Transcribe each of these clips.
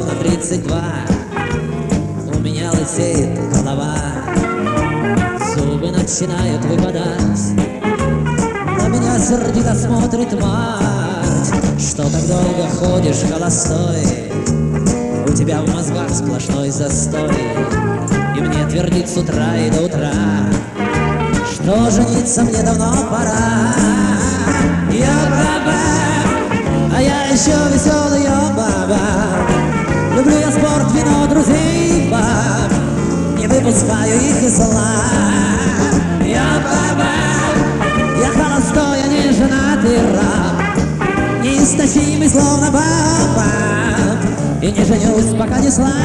ровно 32. У меня лысеет голова, зубы начинают выпадать. На меня сердито смотрит мать. Что так долго ходишь холостой? У тебя в мозгах сплошной застой. И мне твердит с утра и до утра, что жениться мне давно пора. Я баба, а я еще веселая баба. Люблю я спорт, вино, друзей, баб, не выпускаю их из зла. Я баба, я холостой, я не женатый раб, неистощимый, словно баба, и не женюсь, пока не слаб.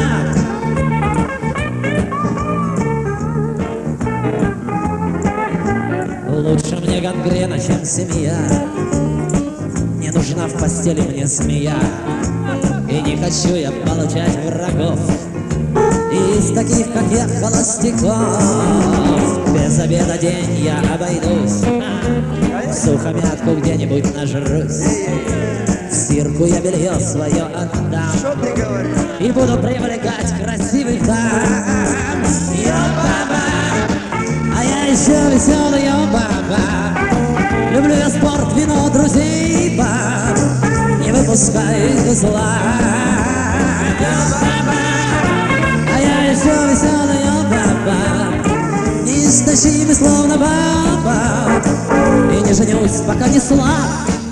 Лучше мне гангрена, чем семья. Не нужна в постели мне змея. И не хочу я получать врагов из таких, как я, холостяков. Без обеда день я обойдусь, сухомятку где-нибудь нажрусь. В стирку я белье свое отдам и буду привлекать красивых дам. Я баба, а я еще веселая баба. Люблю я спорт, вино, друзей, баб, не выпускаю их из зла. Я баба, а я еще веселая баба, неистощимый, словно баба, и не женюсь, пока не слаб.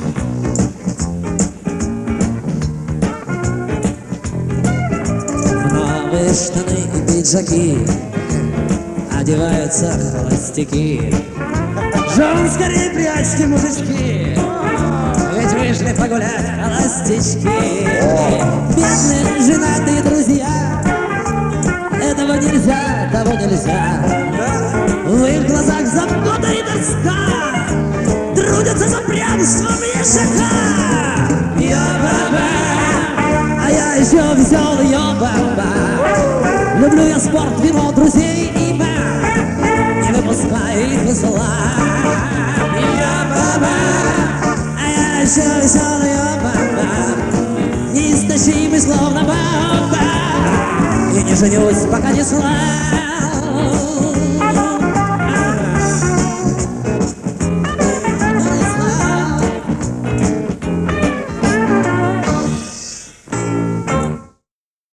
В новые штаны и пиджаки одеваются холостяки. Жен, скорее прячьте, мужички, ведь вышли погулять холостячки. Бедные женатые друзья, этого нельзя, того нельзя. В их глазах забота и тоска, трудятся за прямством ешака. Я баба, а я еще веселая баба. Люблю я спорт, вино, друзей и баб, не выпускаю их из зла. Я баба, а я еще веселая баба, неистощимый, словно баба, и не женюсь, пока не слаб.